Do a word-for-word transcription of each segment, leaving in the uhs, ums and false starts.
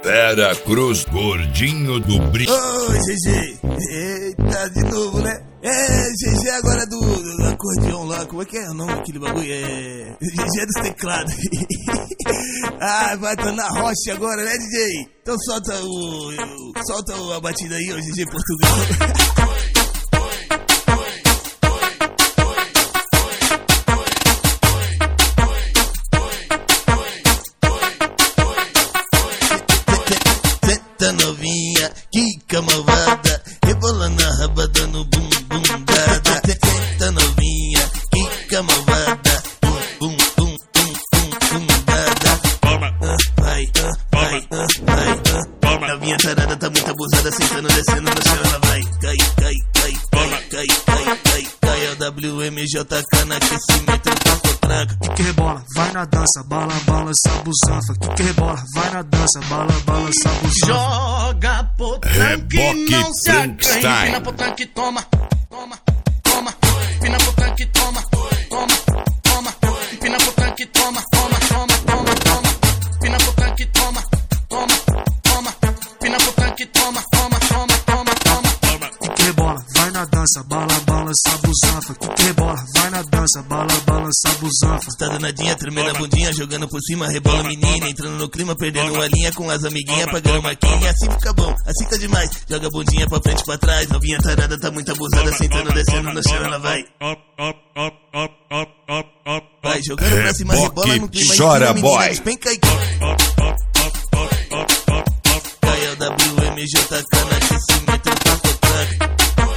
Vera Cruz, gordinho do brinco. Ô, G G, eita, de novo, né? É, G G agora do, do acordeão lá, como é que é o nome daquele bagulho? É... G G dos teclados. Ah, vai estar na rocha agora, né, D J? Então solta o... solta a batida aí, ô G G Portugal. Novinha, quica malvada, rebolando a raba dando bum bum dada. Senta novinha, quica malvada, bum bum bum bum bum bum dada. Vai, vai, vai. Novinha tarada tá muito abusada, sentando, descendo no chão, ela vai. Cai, cai, cai, cai, cai, cai, cai, cai. É o W M J K no aquecimento, toco tranca. Que rebola, vai na dança, bala, balança, busanfa. Que rebola, vai na dança, bala, balança, busanfa. Joga pro tanque, não se acanhe. Pina pro tanque, toma, toma, toma. Pina pro tanque, toma, toma, toma. Pina pro tanque, toma, toma, toma, toma, toma. Pina pro tanque, toma, toma, toma. Pina pro tanque, toma, toma, toma, toma, toma. Que rebola, vai na dança, bala, balança, busanfa. Que rebola, vai na dança, bala, balança, busanfa. Tá danadinha, tremendo a bundinha, jogando por cima, rebola menina, entrando no clima, perdendo uma linha com as amiguinhas, pagando maquinha, assim fica bom, assim tá demais. Joga a bundinha pra frente e pra trás, novinha tarada tá muito abusada, sentando, descendo no chão, ela vai. Vai jogando pra cima, rebola no clima, chora, menina, boy. despenca e cai. Cai é o W M J K no aquecimento, toco tranca.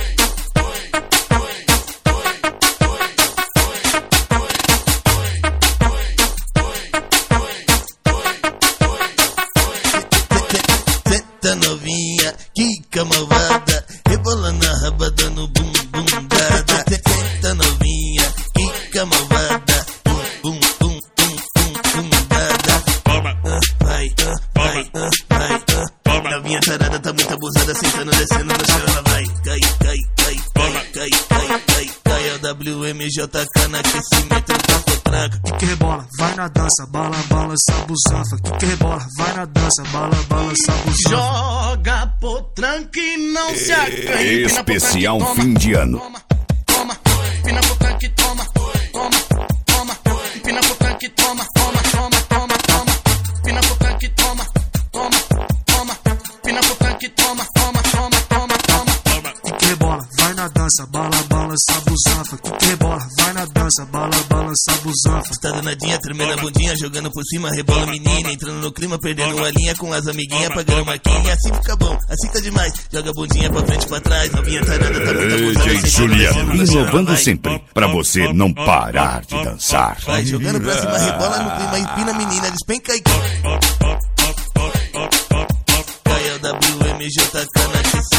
Novinha, quica malvada, rebolando a raba dando bum bum dada. Senta novinha, quica malvada, bum bum bum bum bum bum dada. Vai, vai, vai. Novinha tarada tá muito abusada, sentando, descendo no chão, ela vai. Cai, cai, cai, cai, cai, cai, cai. Cai é o W M J K no aquecimento, toco tranca. Que rebola, vai na dança, bala, balança, busanfa. Que rebola, vai na dança, bala, balança, busanfa. Joga pro tranque, não se acanhe. Especial fim de ano. Toma, toma. Pina pro tanque, toma, toma, toma. Pina pro tanque, toma, toma, toma, toma, toma. Pina pro tanque, toma, toma, toma. Pina pro tanque, toma, toma, toma, toma, toma. Que rebola, vai na dança, bala, balança, busanfa. Que rebola, vai na dança, bala, balança, busanfa. Tá danadinha, tremendo a bundinha, jogando por cima, rebola menina, entrando no clima, perdendo uma linha com as amiguinhas, pagando maquinha, assim fica bom, assim tá demais. Joga a bundinha pra frente e pra trás, novinha tarada tá muito abusada. D J Juliano, inovando sempre, pra você não parar de dançar. Vai jogando pra cima, rebola no clima, empina a menina, despenca e cai. Cai é o W M J K no aquecimento.